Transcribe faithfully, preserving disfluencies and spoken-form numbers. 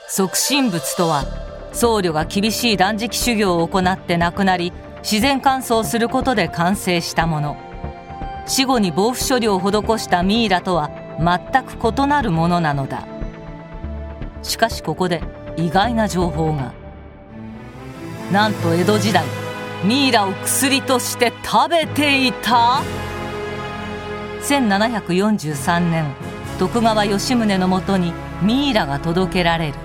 即身仏とは、僧侶が厳しい断食修行を行って亡くなり、自然乾燥することで完成したもの。死後に防腐処理を施したミイラとは全く異なるものなのだ。しかしここで意外な情報が。なんと江戸時代、ミイラを薬として食べていた。せんななひゃくよんじゅうさんねん、徳川吉宗のもとにミイラが届けられる。